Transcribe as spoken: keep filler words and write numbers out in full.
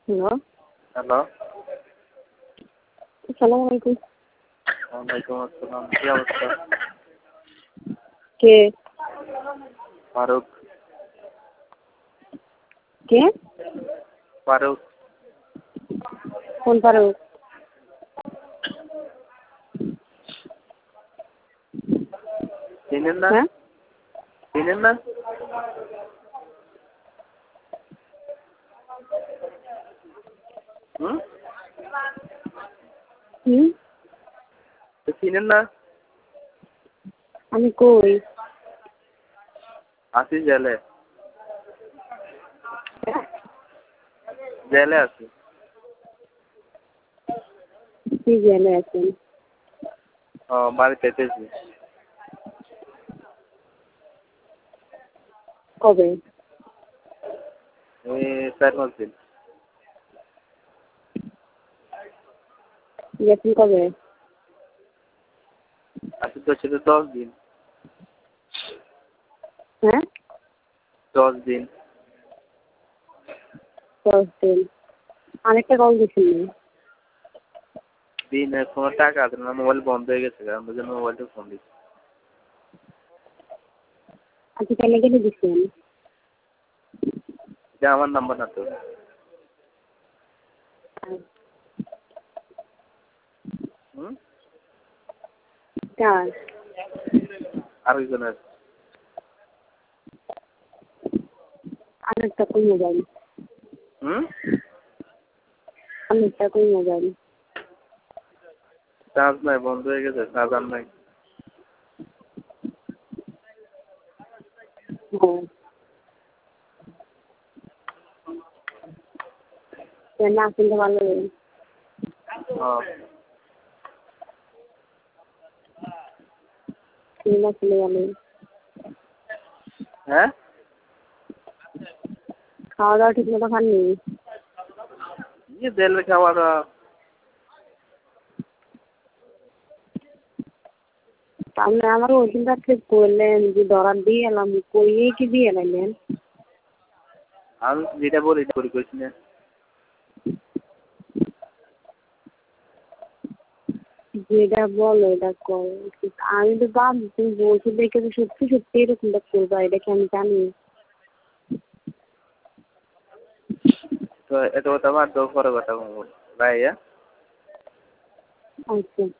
Hello. Hello. আসসালামু আলাইকুম। ওয়ালাইকুম আসসালাম। কি অবস্থা? কে? ফারুক। কে? ফারুক। কোন ফারুক? চিনেন না? হ্যাঁ? চিনেন না? হুম? হুম? তো চিনেন না? আমি কই? আছি জেলে। জেলে আছি। কি জেলে আছেন? ও বাড়িতে এসেছি। কবে? এই চার পাঁচ দিন। গেছেন কবে? আজকে তো ছিল দশ দিন। হ্যাঁ? দশ দিন। দশ দিন। আরেকটা কল দিছিলেন। দিন কোনো টাকা আছে না, মোবাইল বন্ধ হয়ে গেছে, কারণ ওই জন্য মোবাইলটা ফোন দিচ্ছি। আচ্ছা কেন কেন দিচ্ছেন? এটা আমার নাম্বার না তো। হুম? কার? আরেকজনের। আরেকটা কই মোবাইল? হুম? আরেকটা কই মোবাইল? চার্জ নাই, বন্ধ হয়ে গেছে, চার্জার নাই। হ্যাঁ। না শুনতে ভালো লাগে। হ্যাঁ। সিনেমা চলে গেল। হ্যাঁ? খাওয়া দাওয়া ঠিক মতো খাননি? কি জেলে খাওয়া দাওয়া? তাহলে আমারও ওই দিন রাত্রে করলেন যে দরার দিয়ে এলাম, কইয়ে কি দিয়ে এলাইলেন? আমি যেটা বলি এটা করি কইছি না। যেটা বলো এটা করো। আমি তো ভাবছি তুমি বলছো দেখে তো সত্যি সত্যি এরকমটা করবা, এটা কি আমি জানি? তো এত কথা বাদ দাও, পরে কথা বলবো। বাই। আচ্ছা।